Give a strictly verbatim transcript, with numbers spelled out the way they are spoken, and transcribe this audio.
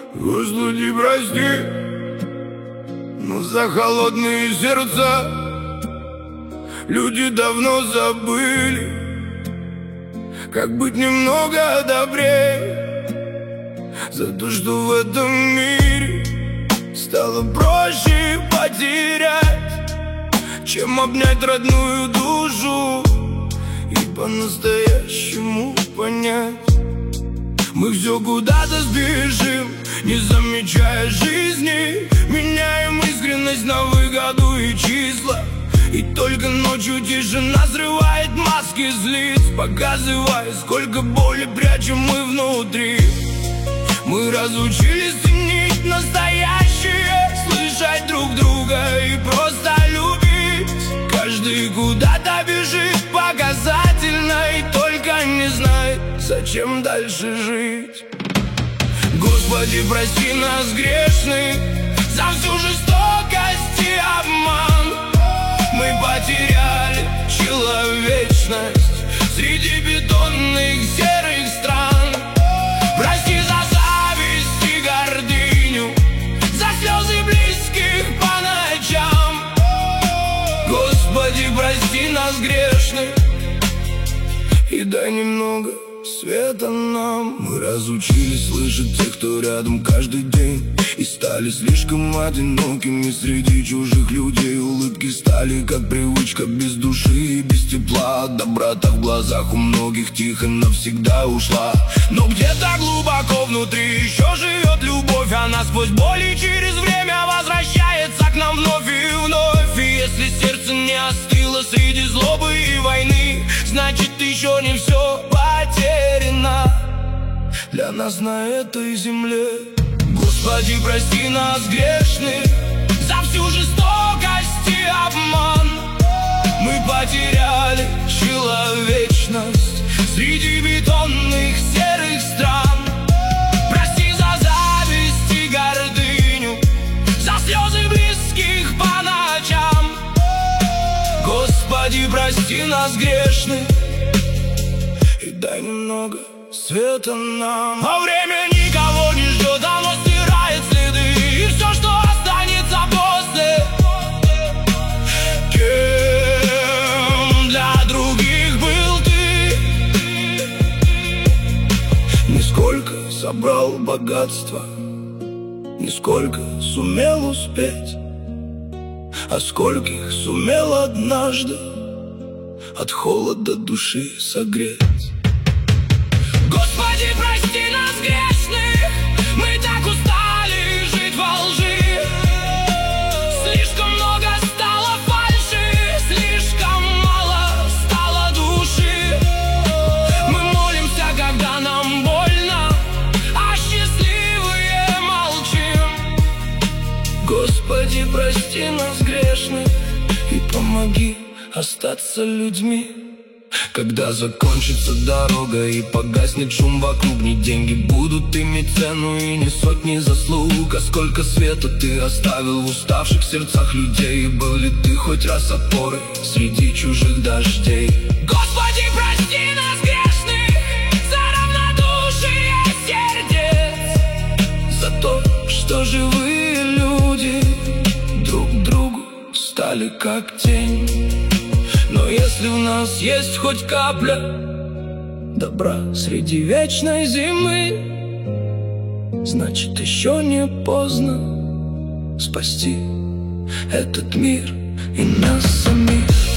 Господи, прости, но за холодные сердца люди давно забыли, как быть немного добрее. За то, что в этом мире стало проще потерять, чем обнять родную душу и по-настоящему понять. Мы все куда-то спешим, не замечая жизни, меняем искренность на выгоду и числа. И только ночью тишина срывает маски с лиц, показывая, сколько боли прячем мы внутри. Мы разучились ценить настоящее, слышать друг друга и просто любить. Каждый куда-то бежит показательно и только не знает, зачем дальше жить. Господи, прости нас грешных за всю жестокость и обман. Мы потеряли человечность среди бетонных серых стран. Прости за зависть и гордыню, за слезы близких по ночам. Господи, прости нас грешных и дай немного света нам. Мы разучились слышать тех, кто рядом каждый день, и стали слишком одинокими среди чужих людей. Улыбки стали как привычка, без души и без тепла. Доброта в глазах у многих тихо навсегда ушла. Но где-то глубоко внутри еще живет любовь. Она сквозь боль и через время возвращается к нам вновь и вновь. И если сердце не остыло среди злобы и войны, значит еще не все потеряно для нас на этой земле. Господи, прости нас грешных за всю жестокость и обман. Мы потеряли человечность среди бетонных серых стран. Прости за зависть и гордыню, за слезы близких по ночам. Господи, прости нас грешных и дай немного света нам. А время никого не ждет, оно стирает следы, и все, что останется после, кем для других был ты. Нисколько собрал богатства, нисколько сумел успеть, а скольких сумел однажды от холода души согреть. Господи, прости нас грешных, мы так устали жить во лжи. Слишком много стало фальши, слишком мало стало души. Мы молимся, когда нам больно, а счастливые молчим. Господи, прости нас грешных и помоги остаться людьми. Когда закончится дорога и погаснет шум вокруг, не деньги будут иметь цену и не сотни заслуг, а сколько света ты оставил в уставших сердцах людей. Был ли ты хоть раз опорой среди чужих дождей? Господи, прости нас грешных за равнодушие сердец, за то, что живые люди друг другу стали как тень. Но если в нас есть хоть капля добра среди вечной зимы, значит еще не поздно спасти этот мир и нас самих.